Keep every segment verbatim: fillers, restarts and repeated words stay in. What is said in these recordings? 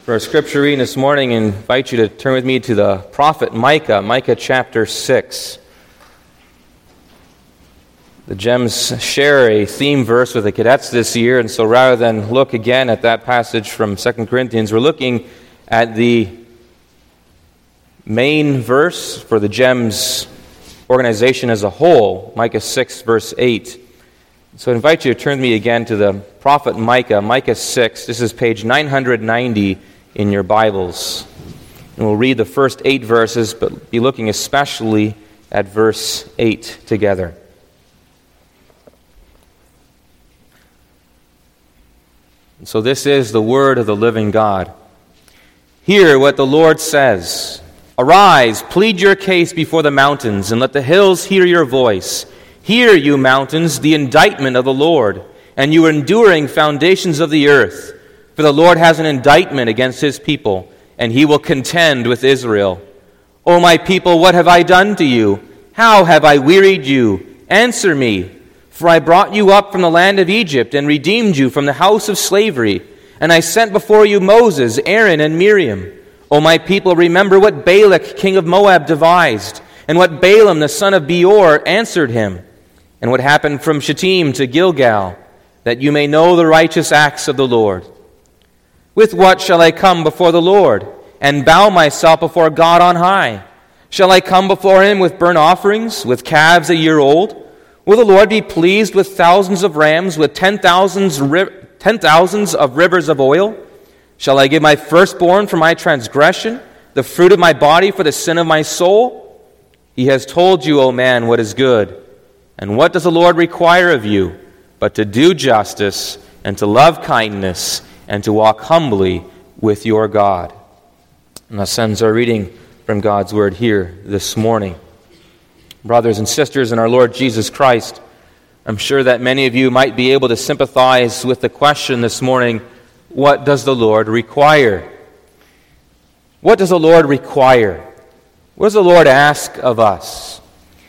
For our scripture reading this morning, I invite you to turn with me to the prophet Micah, Micah chapter six. The Gems share a theme verse with the cadets this year, and so rather than look again at that passage from Second Corinthians, we're looking at the main verse for the Gems organization as a whole, Micah six, verse eight. So I invite you to turn with me again to the prophet Micah, Micah six. This is page nine hundred ninety in your Bibles. And we'll read the first eight verses, but be looking especially at verse eight together. And so this is the word of the living God. Hear what the Lord says. Arise, plead your case before the mountains, and let the hills hear your voice. Hear, you mountains, the indictment of the Lord, and you enduring foundations of the earth. For the Lord has an indictment against his people, and he will contend with Israel. O my people, what have I done to you? How have I wearied you? Answer me. For I brought you up from the land of Egypt, and redeemed you from the house of slavery. And I sent before you Moses, Aaron, and Miriam. O my people, remember what Balak, king of Moab, devised, and what Balaam, the son of Beor, answered him, and what happened from Shittim to Gilgal, that you may know the righteous acts of the Lord. With what shall I come before the Lord, and bow myself before God on high? Shall I come before him with burnt offerings, with calves a year old? Will the Lord be pleased with thousands of rams, with ten thousands, ten thousands of rivers of oil? Shall I give my firstborn for my transgression, the fruit of my body for the sin of my soul? He has told you, O man, what is good. And what does the Lord require of you, but to do justice, and to love kindness, and to walk humbly with your God? And thus ends our reading from God's Word here this morning. Brothers and sisters in our Lord Jesus Christ, I'm sure that many of you might be able to sympathize with the question this morning, what does the Lord require? What does the Lord require? What does the Lord ask of us?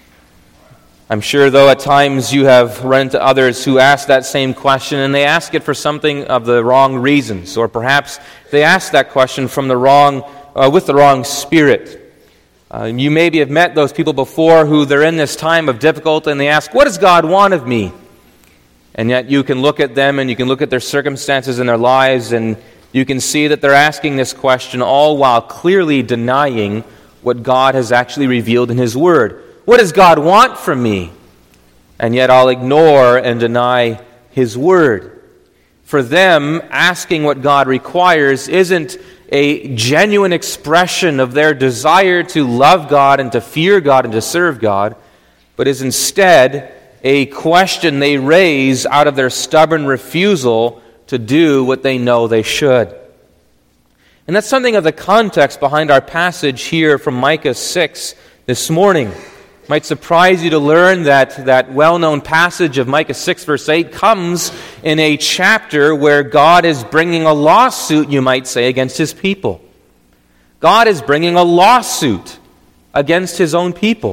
I'm sure, though, at times you have run into others who ask that same question, and they ask it for something of the wrong reasons, or perhaps they ask that question from the wrong, uh, with the wrong spirit. Uh, you maybe have met those people before who they're in this time of difficulty, and they ask, what does God want of me? And yet you can look at them, and you can look at their circumstances in their lives, and you can see that they're asking this question all while clearly denying what God has actually revealed in His Word. What does God want from me? And yet I'll ignore and deny His Word. For them, asking what God requires isn't a genuine expression of their desire to love God and to fear God and to serve God, but is instead a question they raise out of their stubborn refusal to do what they know they should. And that's something of the context behind our passage here from Micah six this morning. It might surprise you to learn that that well-known passage of Micah six, verse eight, comes in a chapter where God is bringing a lawsuit, you might say, against His people. God is bringing a lawsuit against His own people.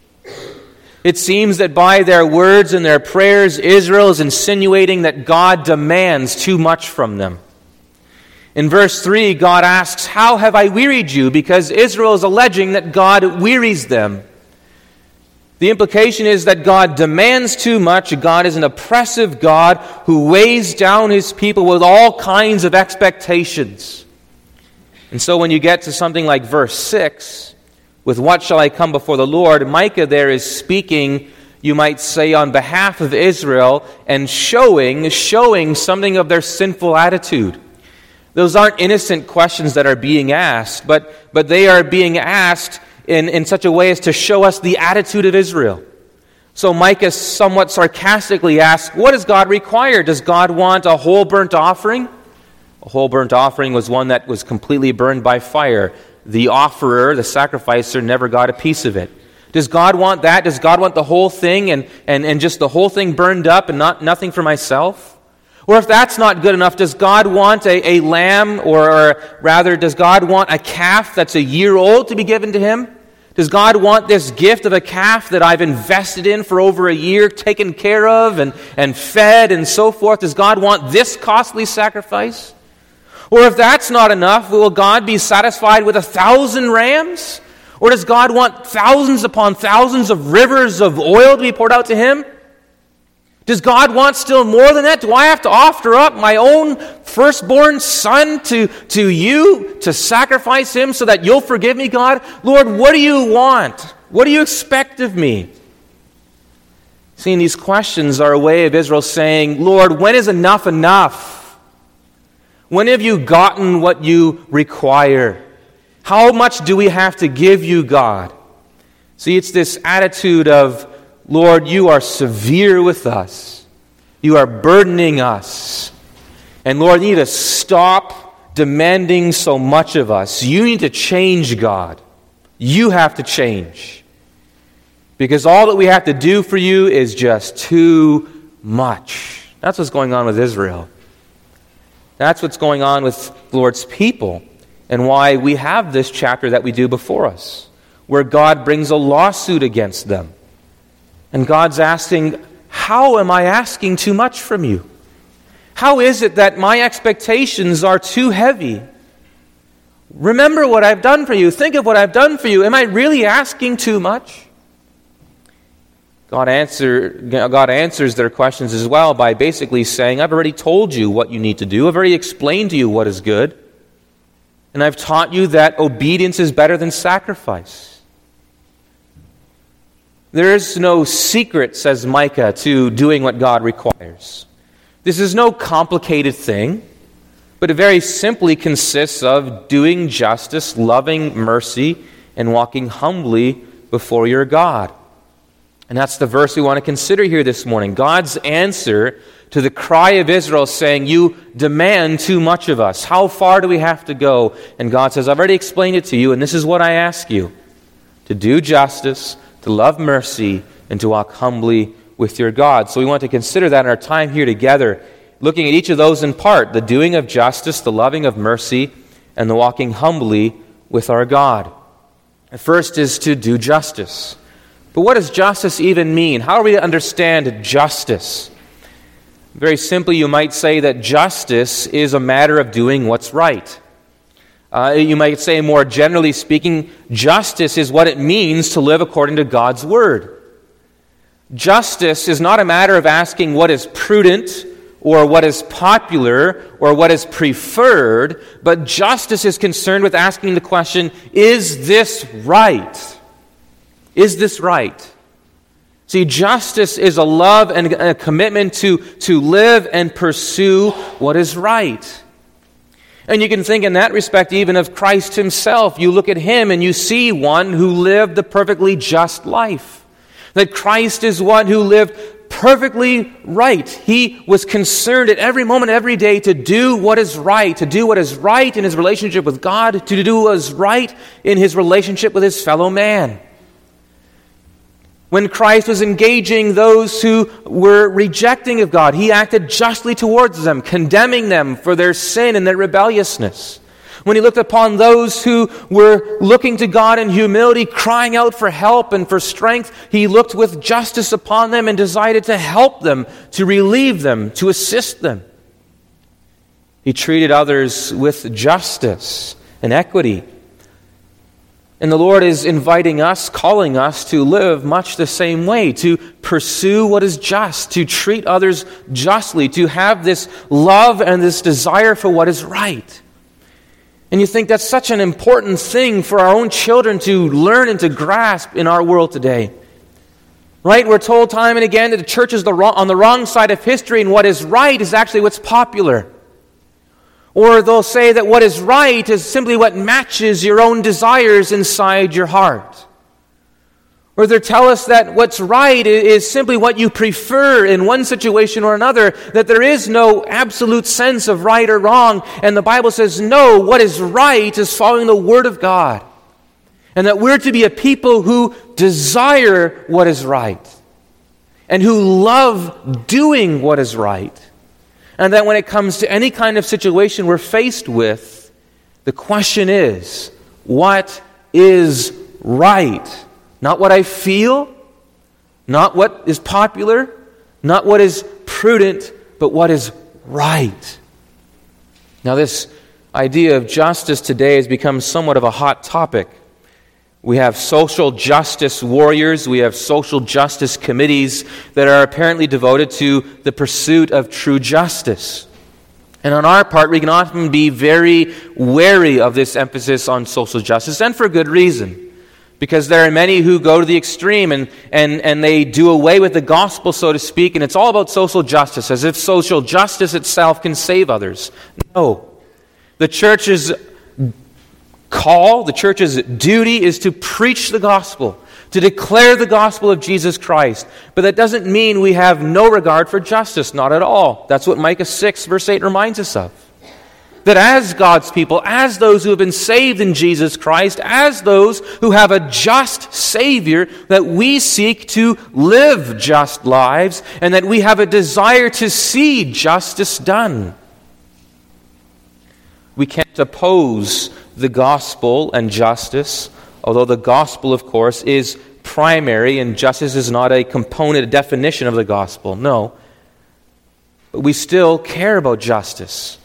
It seems that by their words and their prayers, Israel is insinuating that God demands too much from them. In verse three, God asks, how have I wearied you? Because Israel is alleging that God wearies them. The implication is that God demands too much. God is an oppressive God who weighs down His people with all kinds of expectations. And so when you get to something like verse six, with what shall I come before the Lord, Micah there is speaking, you might say, on behalf of Israel and showing, showing something of their sinful attitude. Those aren't innocent questions that are being asked, but, but they are being asked in, in such a way as to show us the attitude of Israel. So Micah somewhat sarcastically asks, what does God require? Does God want a whole burnt offering? A whole burnt offering was one that was completely burned by fire. The offerer, the sacrificer, never got a piece of it. Does God want that? Does God want the whole thing and, and, and just the whole thing burned up and not nothing for myself? Or if that's not good enough, does God want a, a lamb, or, or rather, does God want a calf that's a year old to be given to Him? Does God want this gift of a calf that I've invested in for over a year, taken care of and, and fed and so forth? Does God want this costly sacrifice? Or if that's not enough, will God be satisfied with a thousand rams? Or does God want thousands upon thousands of rivers of oil to be poured out to him? Does God want still more than that? Do I have to offer up my own firstborn son to, to you to sacrifice him so that you'll forgive me, God? Lord, what do you want? What do you expect of me? Seeing these questions are a way of Israel saying, Lord, when is enough enough? When have you gotten what you require? How much do we have to give you, God? See, it's this attitude of, Lord, you are severe with us. You are burdening us. And Lord, you need to stop demanding so much of us. You need to change, God. You have to change. Because all that we have to do for you is just too much. That's what's going on with Israel. That's what's going on with the Lord's people, and why we have this chapter that we do before us, where God brings a lawsuit against them. And God's asking, how am I asking too much from you? How is it that my expectations are too heavy? Remember what I've done for you. Think of what I've done for you. Am I really asking too much? God, answer, God answers their questions as well by basically saying, I've already told you what you need to do. I've already explained to you what is good. And I've taught you that obedience is better than sacrifice. There is no secret, says Micah, to doing what God requires. This is no complicated thing, but it very simply consists of doing justice, loving mercy, and walking humbly before your God. And that's the verse we want to consider here this morning. God's answer to the cry of Israel saying, you demand too much of us. How far do we have to go? And God says, I've already explained it to you, and this is what I ask you. To do justice, to love mercy, and to walk humbly with your God. So we want to consider that in our time here together, looking at each of those in part, the doing of justice, the loving of mercy, and the walking humbly with our God. The first is to do justice. But what does justice even mean? How are we to understand justice? Very simply, you might say that justice is a matter of doing what's right. Uh, you might say, more generally speaking, justice is what it means to live according to God's Word. Justice is not a matter of asking what is prudent or what is popular or what is preferred, but justice is concerned with asking the question, is this right? Is this right? See, justice is a love and a commitment to, to live and pursue what is right. And you can think in that respect even of Christ himself. You look at him and you see one who lived the perfectly just life. That Christ is one who lived perfectly right. He was concerned at every moment, every day to do what is right, to do what is right in his relationship with God, to do what is right in his relationship with his fellow man. When Christ was engaging those who were rejecting of God, he acted justly towards them, condemning them for their sin and their rebelliousness. When he looked upon those who were looking to God in humility, crying out for help and for strength, he looked with justice upon them and decided to help them, to relieve them, to assist them. He treated others with justice and equity. And the Lord is inviting us, calling us to live much the same way, to pursue what is just, to treat others justly, to have this love and this desire for what is right. And you think that's such an important thing for our own children to learn and to grasp in our world today. Right? We're told time and again that the church is the wrong, on the wrong side of history, and what is right is actually what's popular. Or they'll say that what is right is simply what matches your own desires inside your heart. Or they'll tell us that what's right is simply what you prefer in one situation or another, that there is no absolute sense of right or wrong. And the Bible says, no, what is right is following the Word of God. And that we're to be a people who desire what is right and who love doing what is right. And that when it comes to any kind of situation we're faced with, the question is, what is right? Not what I feel, not what is popular, not what is prudent, but what is right. Now this idea of justice today has become somewhat of a hot topic. We have social justice warriors, we have social justice committees that are apparently devoted to the pursuit of true justice. And on our part, we can often be very wary of this emphasis on social justice, and for good reason. Because there are many who go to the extreme and, and, and they do away with the gospel, so to speak, and it's all about social justice, as if social justice itself can save others. No. The church's call, the church's duty is to preach the gospel, to declare the gospel of Jesus Christ. But that doesn't mean we have no regard for justice, not at all. That's what Micah six, verse eight reminds us of. That as God's people, as those who have been saved in Jesus Christ, as those who have a just Savior, that we seek to live just lives, and that we have a desire to see justice done. We can't oppose the gospel and justice, although the gospel, of course, is primary, and justice is not a component, a definition of the gospel. No. But we still care about justice.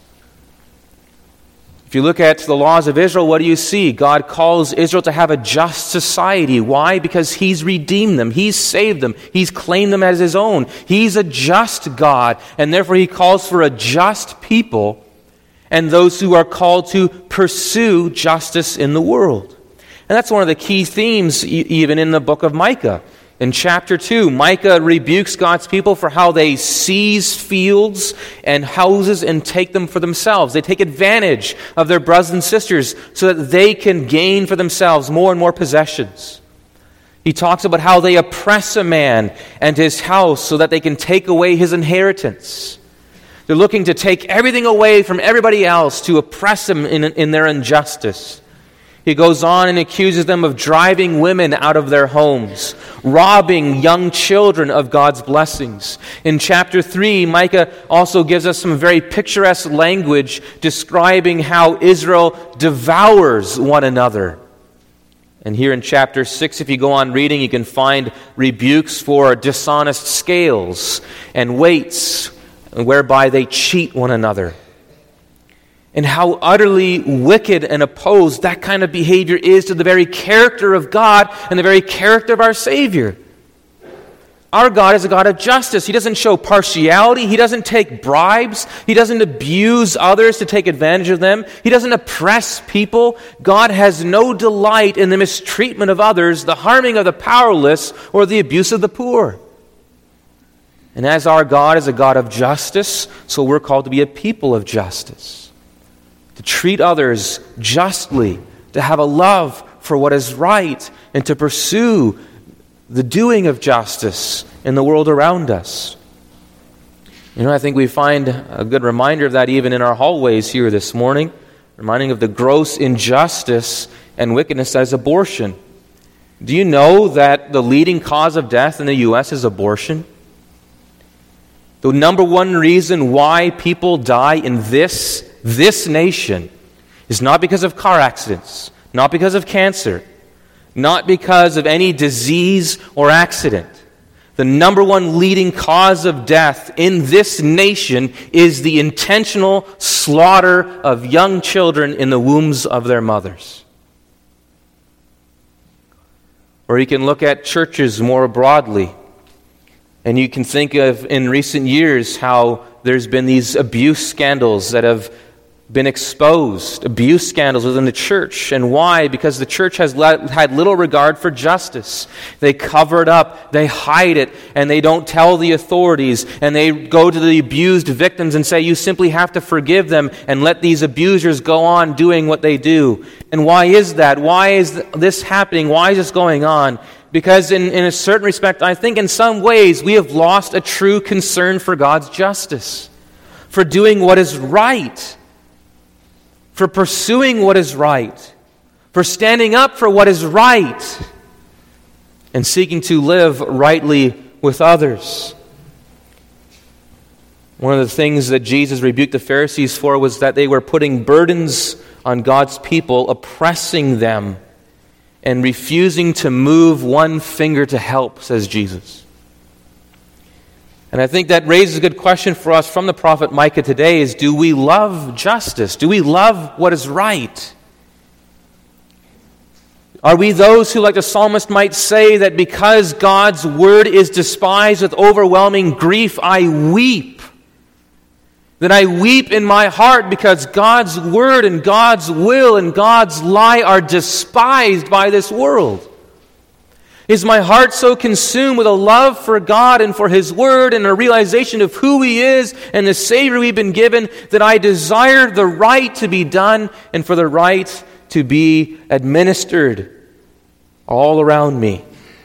If you look at the laws of Israel, what do you see? God calls Israel to have a just society. Why? Because He's redeemed them. He's saved them. He's claimed them as His own. He's a just God, and therefore He calls for a just people and those who are called to pursue justice in the world. And that's one of the key themes even in the book of Micah. In chapter two, Micah rebukes God's people for how they seize fields and houses and take them for themselves. They take advantage of their brothers and sisters so that they can gain for themselves more and more possessions. He talks about how they oppress a man and his house so that they can take away his inheritance. They're looking to take everything away from everybody else to oppress them in, in their injustice. He goes on and accuses them of driving women out of their homes, robbing young children of God's blessings. In chapter three, Micah also gives us some very picturesque language describing how Israel devours one another. And here in chapter six, if you go on reading, you can find rebukes for dishonest scales and weights, whereby they cheat one another. And how utterly wicked and opposed that kind of behavior is to the very character of God and the very character of our Savior. Our God is a God of justice. He doesn't show partiality. He doesn't take bribes. He doesn't abuse others to take advantage of them. He doesn't oppress people. God has no delight in the mistreatment of others, the harming of the powerless, or the abuse of the poor. And as our God is a God of justice, so we're called to be a people of justice. To treat others justly, to have a love for what is right, and to pursue the doing of justice in the world around us. You know, I think we find a good reminder of that even in our hallways here this morning, reminding of the gross injustice and wickedness that is abortion. Do you know that the leading cause of death in the U S is abortion? The number one reason why people die in this This nation is not because of car accidents, not because of cancer, not because of any disease or accident. The number one leading cause of death in this nation is the intentional slaughter of young children in the wombs of their mothers. Or you can look at churches more broadly, and you can think of in recent years how there's been these abuse scandals that have been exposed, abuse scandals within the church. And why? Because the church has let, had little regard for justice. They cover it up, they hide it, and they don't tell the authorities, and they go to the abused victims and say, you simply have to forgive them and let these abusers go on doing what they do. And why is that? Why is this happening? Why is this going on? Because in, in a certain respect, I think in some ways we have lost a true concern for God's justice, for doing what is right, for pursuing what is right, for standing up for what is right, and seeking to live rightly with others. One of the things that Jesus rebuked the Pharisees for was that they were putting burdens on God's people, oppressing them, and refusing to move one finger to help, says Jesus. And I think that raises a good question for us from the prophet Micah today is, do we love justice? Do we love what is right? Are we those who, like the psalmist might say, that because God's word is despised with overwhelming grief, I weep? That I weep in my heart because God's word and God's will and God's lie are despised by this world? Is my heart so consumed with a love for God and for His Word and a realization of who He is and the Savior we've been given that I desire the right to be done and for the right to be administered all around me?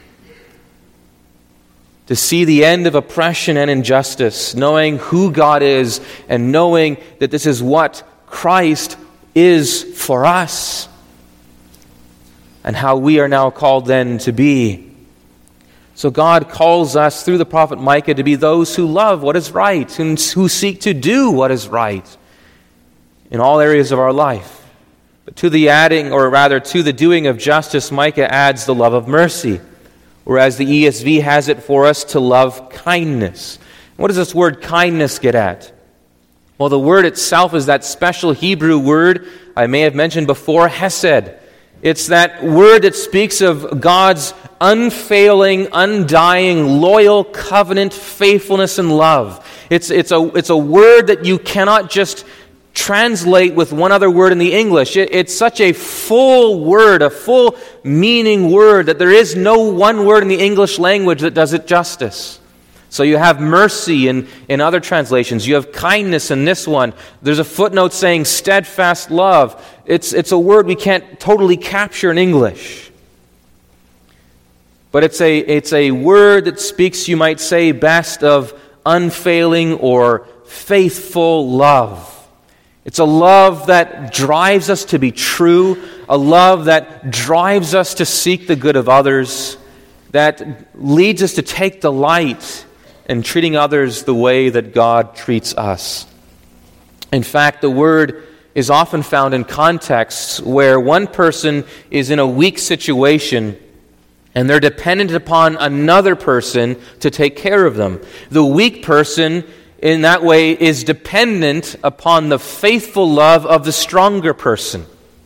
To see the end of oppression and injustice, knowing who God is and knowing that this is what Christ is for us. And how we are now called then to be. So God calls us through the prophet Micah to be those who love what is right and who seek to do what is right in all areas of our life. But to the adding, or rather to the doing of justice, Micah adds the love of mercy, whereas the E S V has it for us to love kindness. What does this word kindness get at? Well, the word itself is that special Hebrew word I may have mentioned before, hesed. It's that word that speaks of God's unfailing, undying, loyal covenant, faithfulness, and love. It's, it's, a, it's a word that you cannot just translate with one other word in the English. It, it's such a full word, a full meaning word, that there is no one word in the English language that does it justice. So you have mercy in, in other translations. You have kindness in this one. There's a footnote saying steadfast love. It's, it's a word we can't totally capture in English. But it's a, it's a word that speaks, you might say, best of unfailing or faithful love. It's a love that drives us to be true, a love that drives us to seek the good of others, that leads us to take delight in treating others the way that God treats us. In fact, the word is often found in contexts where one person is in a weak situation and they're dependent upon another person to take care of them. The weak person, in that way, is dependent upon the faithful love of the stronger person.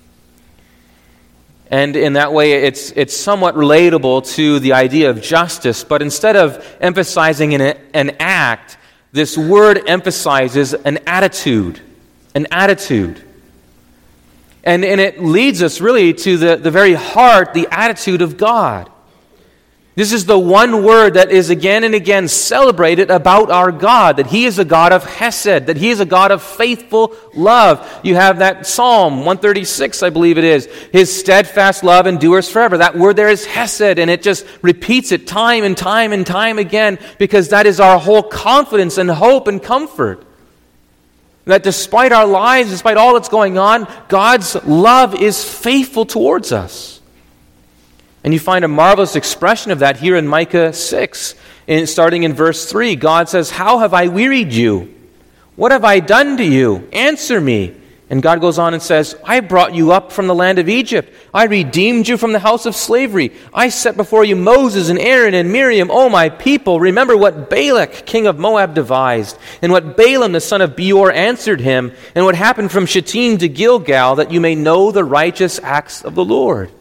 And in that way, it's it's somewhat relatable to the idea of justice. But instead of emphasizing an, an act, this word emphasizes an attitude. An attitude. And, and it leads us really to the, the very heart, the attitude of God. This is the one word that is again and again celebrated about our God, that He is a God of hesed, that He is a God of faithful love. You have that Psalm one thirty-six, I believe it is. His steadfast love endures forever. That word there is hesed, and it just repeats it time and time and time again, because that is our whole confidence and hope and comfort. That despite our lives, despite all that's going on, God's love is faithful towards us. And you find a marvelous expression of that here in Micah six, in, starting in verse three. God says, "How have I wearied you? What have I done to you? Answer me." And God goes on and says, "I brought you up from the land of Egypt. I redeemed you from the house of slavery. I set before you Moses and Aaron and Miriam. O my people, remember what Balak, king of Moab, devised, and what Balaam, the son of Beor, answered him, and what happened from Shittim to Gilgal, that you may know the righteous acts of the Lord."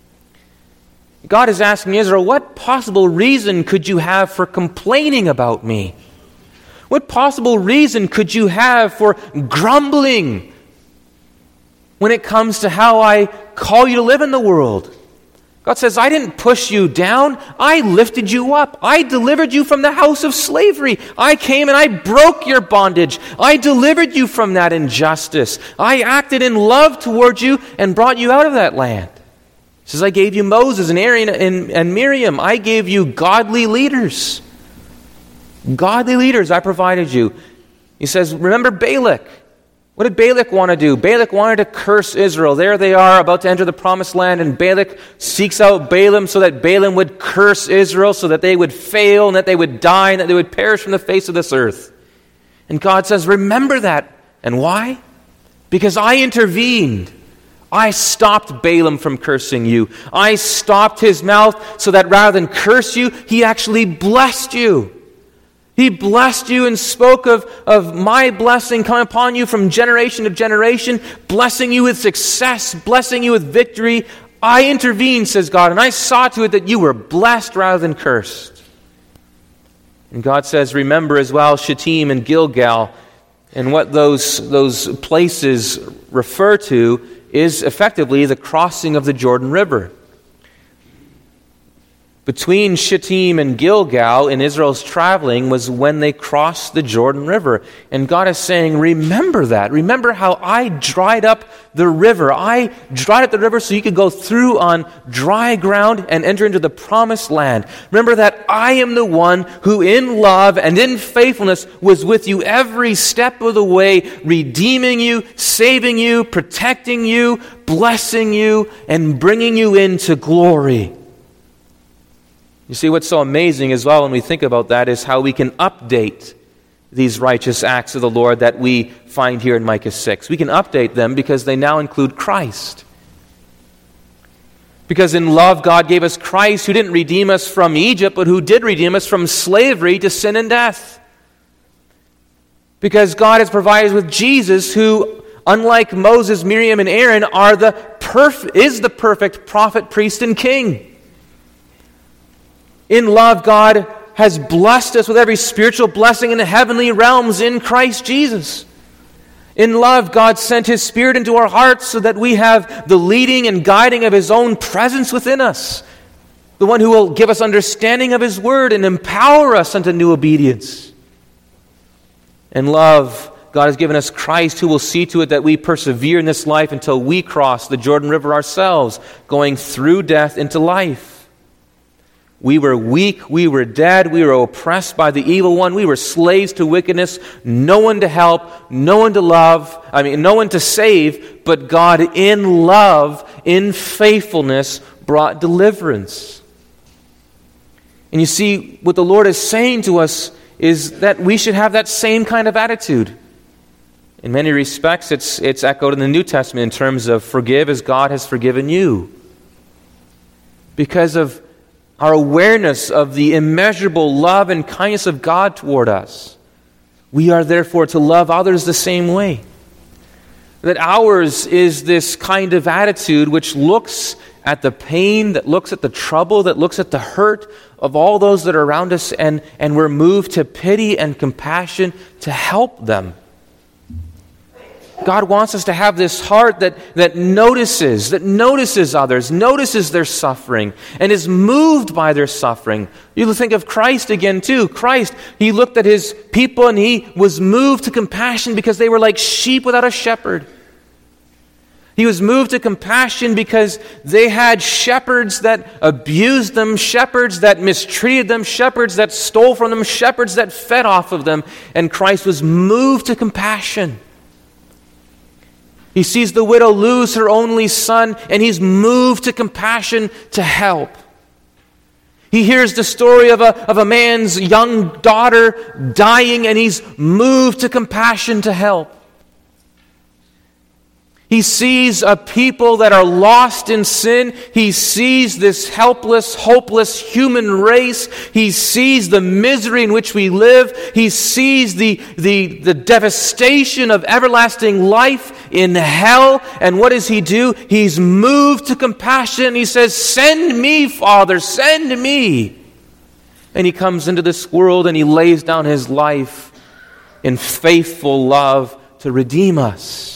God is asking Israel, what possible reason could you have for complaining about me? What possible reason could you have for grumbling when it comes to how I call you to live in the world? God says, I didn't push you down. I lifted you up. I delivered you from the house of slavery. I came and I broke your bondage. I delivered you from that injustice. I acted in love toward you and brought you out of that land. He says, I gave you Moses and Aaron and, and Miriam. I gave you godly leaders. Godly leaders I provided you. He says, remember Balak. What did Balak want to do? Balak wanted to curse Israel. There they are about to enter the promised land, and Balak seeks out Balaam so that Balaam would curse Israel, so that they would fail and that they would die and that they would perish from the face of this earth. And God says, remember that. And why? Because I intervened. I stopped Balaam from cursing you. I stopped his mouth so that rather than curse you, he actually blessed you. He blessed you and spoke of, of my blessing coming upon you from generation to generation, blessing you with success, blessing you with victory. I intervened, says God, and I saw to it that you were blessed rather than cursed. And God says, remember as well Shittim and Gilgal, and what those, those places refer to is effectively the crossing of the Jordan River. Between Shittim and Gilgal in Israel's traveling was when they crossed the Jordan River. And God is saying, remember that. Remember how I dried up the river. I dried up the river so you could go through on dry ground and enter into the promised land. Remember that I am the one who in love and in faithfulness was with you every step of the way, redeeming you, saving you, protecting you, blessing you, and bringing you into glory. You see, what's so amazing as well when we think about that is how we can update these righteous acts of the Lord that we find here in Micah six. We can update them because they now include Christ. Because in love, God gave us Christ who didn't redeem us from Egypt, but who did redeem us from slavery to sin and death. Because God has provided us with Jesus who, unlike Moses, Miriam, and Aaron, are the perf- is the perfect prophet, priest, and king. In love, God has blessed us with every spiritual blessing in the heavenly realms in Christ Jesus. In love, God sent His Spirit into our hearts so that we have the leading and guiding of His own presence within us. The one who will give us understanding of His Word and empower us unto new obedience. In love, God has given us Christ who will see to it that we persevere in this life until we cross the Jordan River ourselves, going through death into life. We were weak, we were dead, we were oppressed by the evil one, we were slaves to wickedness, no one to help, no one to love, I mean, no one to save, but God in love, in faithfulness, brought deliverance. And you see, what the Lord is saying to us is that we should have that same kind of attitude. In many respects, it's, it's echoed in the New Testament in terms of forgive as God has forgiven you. Because of our awareness of the immeasurable love and kindness of God toward us, we are therefore to love others the same way. That ours is this kind of attitude which looks at the pain, that looks at the trouble, that looks at the hurt of all those that are around us, and, and we're moved to pity and compassion to help them. God wants us to have this heart that, that notices, that notices others, notices their suffering, and is moved by their suffering. You think of Christ again too. Christ, He looked at His people and He was moved to compassion because they were like sheep without a shepherd. He was moved to compassion because they had shepherds that abused them, shepherds that mistreated them, shepherds that stole from them, shepherds that fed off of them, and Christ was moved to compassion. He sees the widow lose her only son, and He's moved to compassion to help. He hears the story of a, of a man's young daughter dying, and He's moved to compassion to help. He sees a people that are lost in sin. He sees this helpless, hopeless human race. He sees the misery in which we live. He sees the, the, the devastation of everlasting life in hell. And what does He do? He's moved to compassion. He says, "Send me, Father, send me." And He comes into this world and He lays down His life in faithful love to redeem us.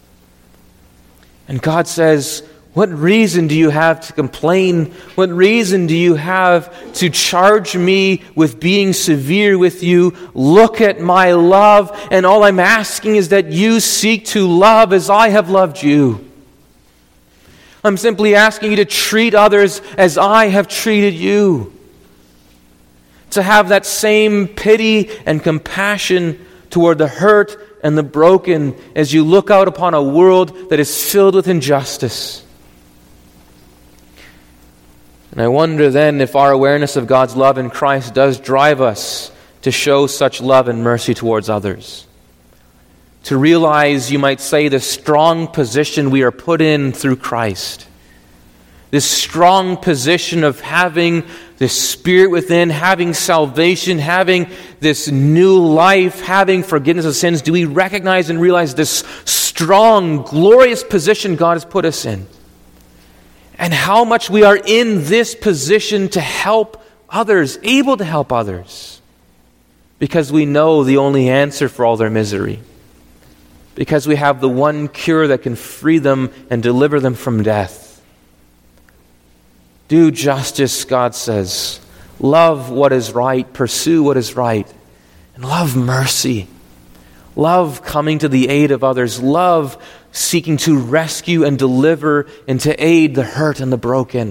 And God says, what reason do you have to complain? What reason do you have to charge me with being severe with you? Look at my love, and all I'm asking is that you seek to love as I have loved you. I'm simply asking you to treat others as I have treated you. To have that same pity and compassion toward the hurt and the broken as you look out upon a world that is filled with injustice. And I wonder then if our awareness of God's love in Christ does drive us to show such love and mercy towards others. To realize, you might say, the strong position we are put in through Christ. This strong position of having the Spirit within, having salvation, having this new life, having forgiveness of sins, do we recognize and realize this strong, glorious position God has put us in? And how much we are in this position to help others, able to help others, because we know the only answer for all their misery, because we have the one cure that can free them and deliver them from death. Do justice, God says. Love what is right, pursue what is right, and love mercy. Love coming to the aid of others. Love seeking to rescue and deliver and to aid the hurt and the broken.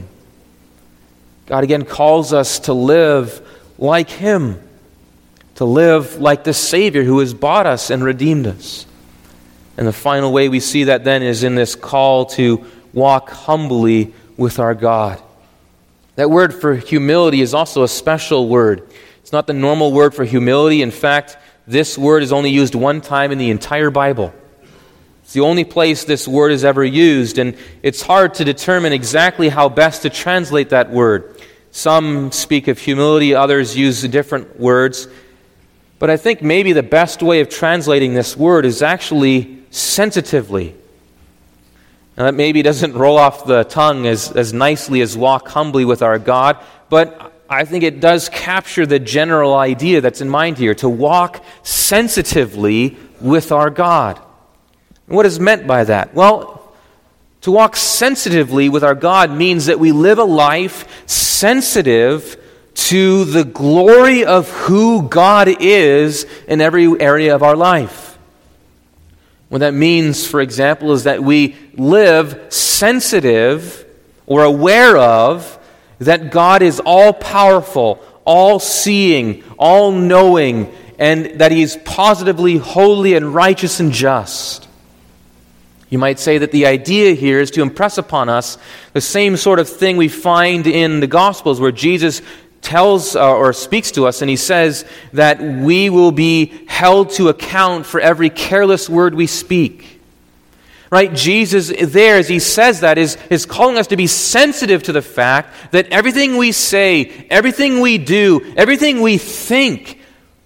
God again calls us to live like Him, to live like the Savior who has bought us and redeemed us. And the final way we see that then is in this call to walk humbly with our God. That word for humility is also a special word. It's not the normal word for humility. In fact, this word is only used one time in the entire Bible. It's the only place this word is ever used, and it's hard to determine exactly how best to translate that word. Some speak of humility, others use different words. But I think maybe the best way of translating this word is actually sensitively. Now, that maybe doesn't roll off the tongue as, as nicely as walk humbly with our God, but I think it does capture the general idea that's in mind here, to walk sensitively with our God. And what is meant by that? Well, to walk sensitively with our God means that we live a life sensitive to the glory of who God is in every area of our life. What that means, for example, is that we live sensitive or aware of that God is all-powerful, all-seeing, all-knowing, and that He is positively holy and righteous and just. You might say that the idea here is to impress upon us the same sort of thing we find in the Gospels, where Jesus tells uh, or speaks to us, and He says that we will be held to account for every careless word we speak. Right? Jesus there, as He says that, is, is calling us to be sensitive to the fact that everything we say, everything we do, everything we think,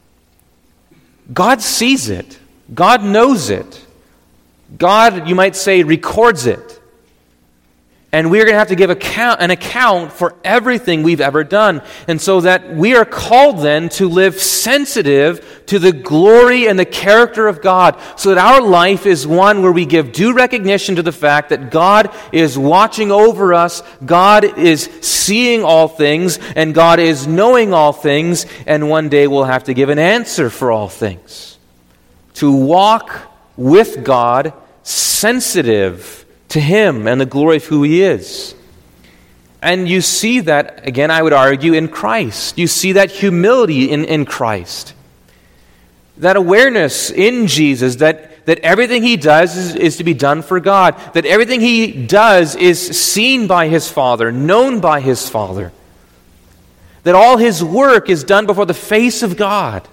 God sees it. God knows it. God, you might say, records it. And we're going to have to give account, an account for everything we've ever done. And so that we are called then to live sensitive to the glory and the character of God, so that our life is one where we give due recognition to the fact that God is watching over us, God is seeing all things, and God is knowing all things, and one day we'll have to give an answer for all things. To walk with God sensitive to Him and the glory of who He is. And you see that, again, I would argue, in Christ. You see that humility in, in Christ. That awareness in Jesus that, that everything He does is, is to be done for God. That everything He does is seen by His Father, known by His Father. That all His work is done before the face of God.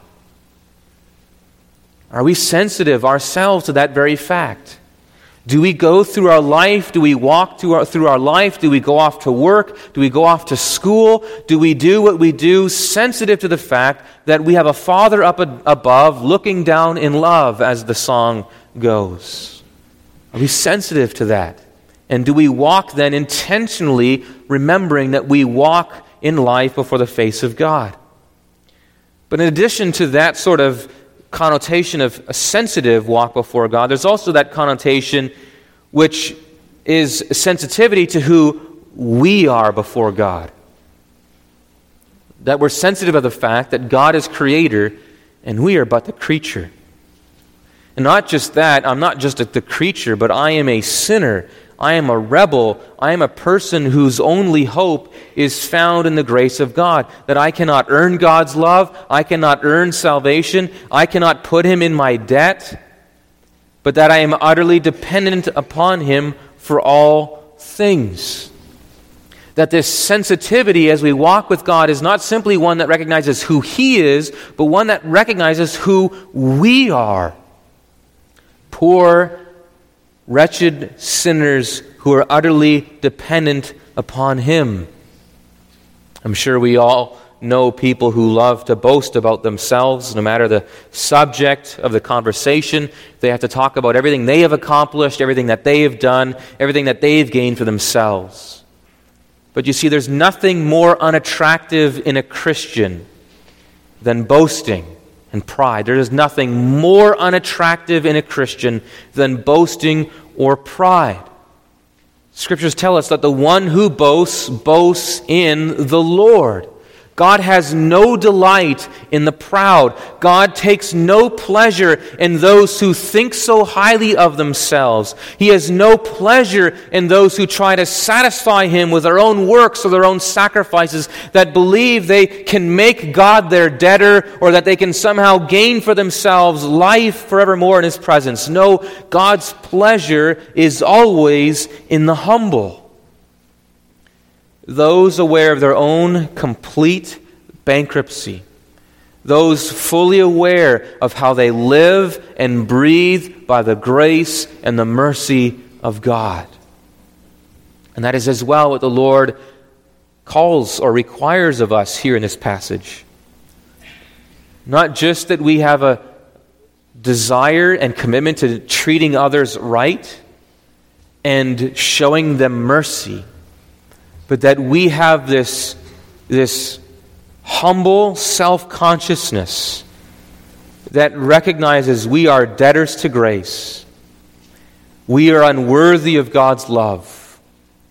Are we sensitive ourselves to that very fact? Do we go through our life? Do we walk through our, through our life? Do we go off to work? Do we go off to school? Do we do what we do sensitive to the fact that we have a Father up above looking down in love, as the song goes? Are we sensitive to that? And do we walk then intentionally remembering that we walk in life before the face of God? But in addition to that sort of connotation of a sensitive walk before God, there's also that connotation which is sensitivity to who we are before God. That we're sensitive of the fact that God is creator and we are but the creature. And not just that, I'm not just the creature, but I am a sinner. I am a rebel. I am a person whose only hope is found in the grace of God. That I cannot earn God's love. I cannot earn salvation. I cannot put Him in my debt. But that I am utterly dependent upon Him for all things. That this sensitivity as we walk with God is not simply one that recognizes who He is, but one that recognizes who we are. Poor, wretched sinners who are utterly dependent upon Him. I'm sure we all know people who love to boast about themselves, no matter the subject of the conversation. They have to talk about everything they have accomplished, everything that they have done, everything that they've gained for themselves. But you see, there's nothing more unattractive in a Christian than boasting and pride. There is nothing more unattractive in a Christian than boasting or pride. Scriptures tell us that the one who boasts, boasts in the Lord. God has no delight in the proud. God takes no pleasure in those who think so highly of themselves. He has no pleasure in those who try to satisfy Him with their own works or their own sacrifices, that believe they can make God their debtor or that they can somehow gain for themselves life forevermore in His presence. No, God's pleasure is always in the humble. Those aware of their own complete bankruptcy, those fully aware of how they live and breathe by the grace and the mercy of God. And that is as well what the Lord calls or requires of us here in this passage. Not just that we have a desire and commitment to treating others right and showing them mercy, but that we have this, this humble self-consciousness that recognizes we are debtors to grace. We are unworthy of God's love.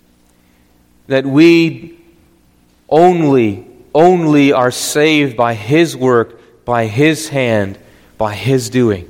That we only, only are saved by His work, by His hand, by His doing.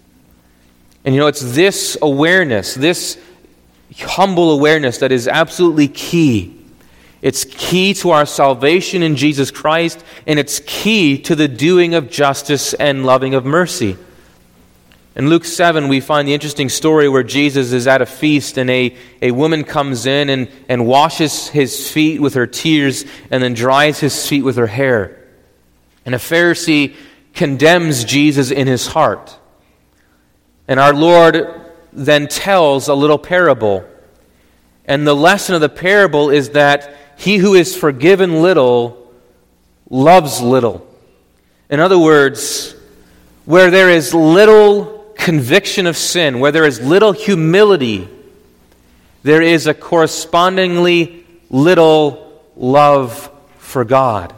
And you know, it's this awareness, this humble awareness that is absolutely key. It's key to our salvation in Jesus Christ, and it's key to the doing of justice and loving of mercy. In Luke seven, we find the interesting story where Jesus is at a feast, and a, a woman comes in and, and washes His feet with her tears and then dries His feet with her hair. And a Pharisee condemns Jesus in his heart. And our Lord then tells a little parable. And the lesson of the parable is that he who is forgiven little loves little. In other words, where there is little conviction of sin, where there is little humility, there is a correspondingly little love for God.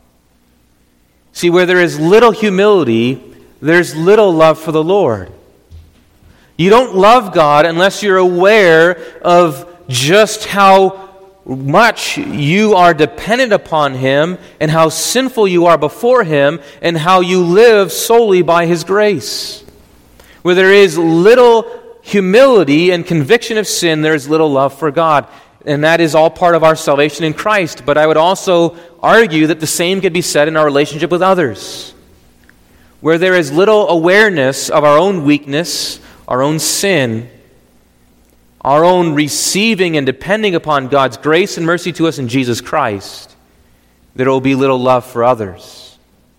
See, where there is little humility, there's little love for the Lord. You don't love God unless you're aware of just how much you are dependent upon Him and how sinful you are before Him and how you live solely by His grace. Where there is little humility and conviction of sin, there is little love for God. And that is all part of our salvation in Christ. But I would also argue that the same could be said in our relationship with others. Where there is little awareness of our own weakness, our own sin, our own receiving and depending upon God's grace and mercy to us in Jesus Christ, there will be little love for others.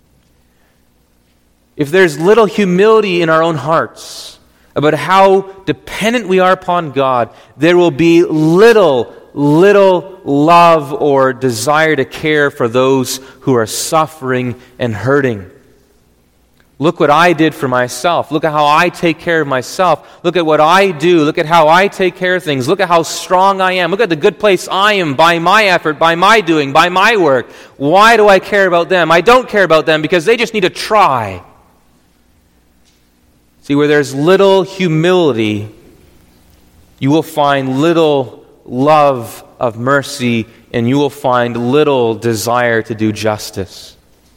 If there's little humility in our own hearts about how dependent we are upon God, there will be little, little love or desire to care for those who are suffering and hurting. Look what I did for myself. Look at how I take care of myself. Look at what I do. Look at how I take care of things. Look at how strong I am. Look at the good place I am by my effort, by my doing, by my work. Why do I care about them? I don't care about them because they just need to try. See, where there's little humility, you will find little love of mercy, and you will find little desire to do justice.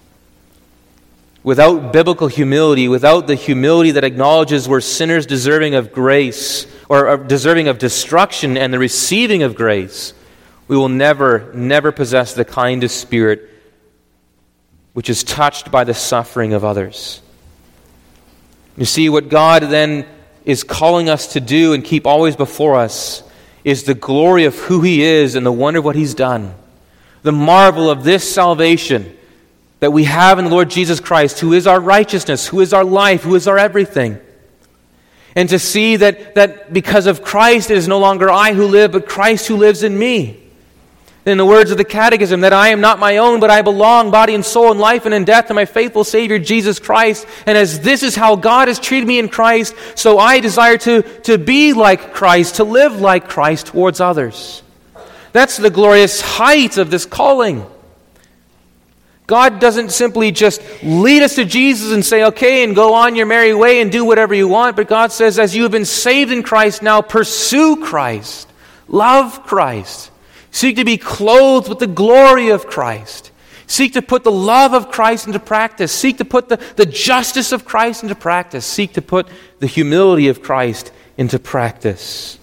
Without biblical humility, without the humility that acknowledges we're sinners deserving of grace, or deserving of destruction and the receiving of grace, we will never, never possess the kind of spirit which is touched by the suffering of others. You see, what God then is calling us to do and keep always before us is the glory of who He is and the wonder of what He's done. The marvel of this salvation that we have in the Lord Jesus Christ, who is our righteousness, who is our life, who is our everything. And to see that, that because of Christ, it is no longer I who live, but Christ who lives in me. In the words of the Catechism, that I am not my own, but I belong, body and soul, in life and in death, to my faithful Savior, Jesus Christ. And as this is how God has treated me in Christ, so I desire to, to be like Christ, to live like Christ towards others. That's the glorious height of this calling. God doesn't simply just lead us to Jesus and say, okay, and go on your merry way and do whatever you want. But God says, as you have been saved in Christ, now pursue Christ. Love Christ. Seek to be clothed with the glory of Christ. Seek to put the love of Christ into practice. Seek to put the, the justice of Christ into practice. Seek to put the humility of Christ into practice.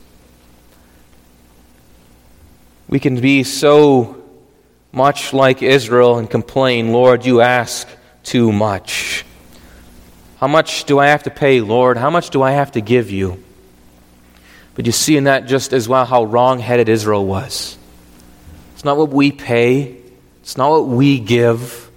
We can be so much like Israel and complain, Lord, you ask too much. How much do I have to pay, Lord? How much do I have to give you? But you see in that just as well how wrong-headed Israel was. It's not what we pay. It's not what we give.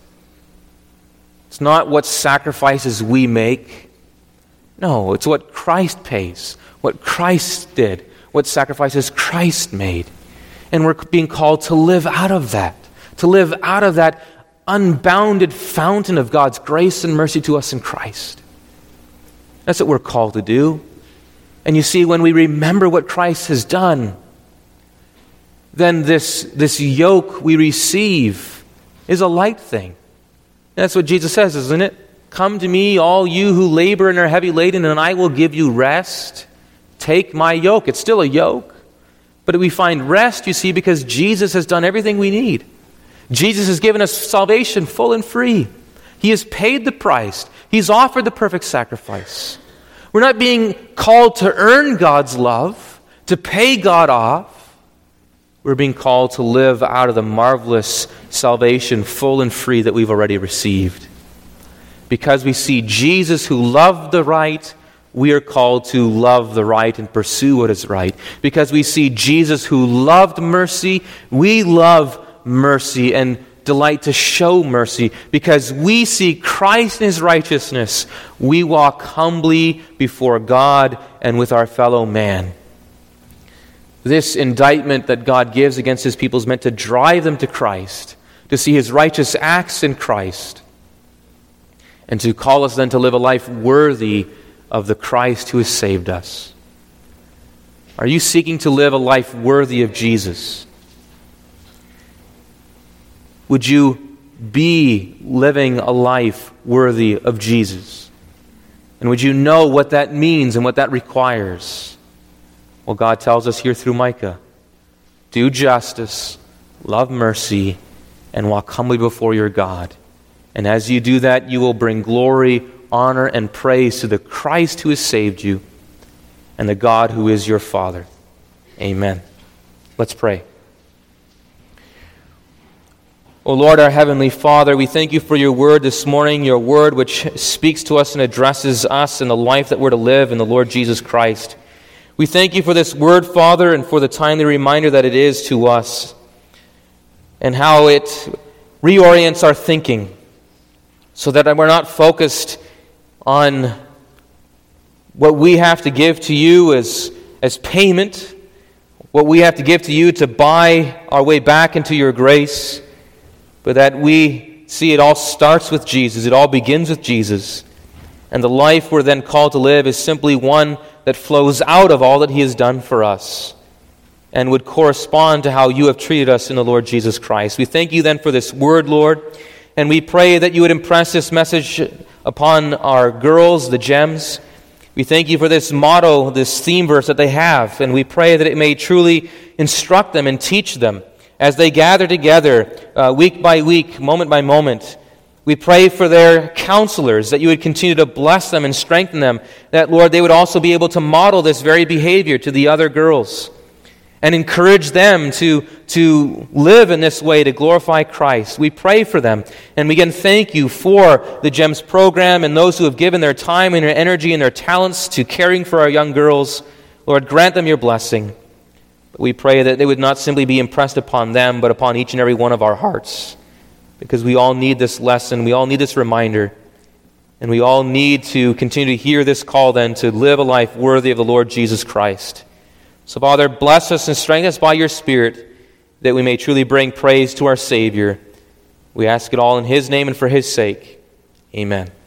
It's not what sacrifices we make. No, it's what Christ pays, what Christ did, what sacrifices Christ made. And we're being called to live out of that, to live out of that unbounded fountain of God's grace and mercy to us in Christ. That's what we're called to do. And you see, when we remember what Christ has done, then this, this yoke we receive is a light thing. That's what Jesus says, isn't it? Come to me, all you who labor and are heavy laden, and I will give you rest. Take my yoke. It's still a yoke. But we find rest, you see, because Jesus has done everything we need. Jesus has given us salvation full and free. He has paid the price. He's offered the perfect sacrifice. We're not being called to earn God's love, to pay God off. We're being called to live out of the marvelous salvation full and free that we've already received. Because we see Jesus who loved the right, we are called to love the right and pursue what is right. Because we see Jesus who loved mercy, we love mercy and delight to show mercy. Because we see Christ in His righteousness, we walk humbly before God and with our fellow man. This indictment that God gives against His people is meant to drive them to Christ, to see His righteous acts in Christ, and to call us then to live a life worthy of the Christ who has saved us. Are you seeking to live a life worthy of Jesus? Would you be living a life worthy of Jesus? And would you know what that means and what that requires? Well, God tells us here through Micah, do justice, love mercy, and walk humbly before your God. And as you do that, you will bring glory, honor, and praise to the Christ who has saved you and the God who is your Father. Amen. Let's pray. O Lord, our Heavenly Father, we thank you for your word this morning, your word which speaks to us and addresses us in the life that we're to live in the Lord Jesus Christ. We thank you for this word, Father, and for the timely reminder that it is to us and how it reorients our thinking so that we're not focused on what we have to give to you as, as payment, what we have to give to you to buy our way back into your grace, but that we see it all starts with Jesus, it all begins with Jesus, and the life we're then called to live is simply one that flows out of all that He has done for us and would correspond to how you have treated us in the Lord Jesus Christ. We thank you then for this word, Lord, and we pray that you would impress this message upon our girls, the gems. We thank you for this motto, this theme verse that they have, and we pray that it may truly instruct them and teach them as they gather together uh, week by week, moment by moment. We pray for their counselors, that you would continue to bless them and strengthen them, that, Lord, they would also be able to model this very behavior to the other girls and encourage them to, to live in this way to glorify Christ. We pray for them. And we again thank you for the GEMS program and those who have given their time and their energy and their talents to caring for our young girls. Lord, grant them your blessing. We pray that they would not simply be impressed upon them, but upon each and every one of our hearts. Because we all need this lesson, we all need this reminder, and we all need to continue to hear this call then to live a life worthy of the Lord Jesus Christ. So, Father, bless us and strengthen us by your Spirit that we may truly bring praise to our Savior. We ask it all in His name and for His sake. Amen.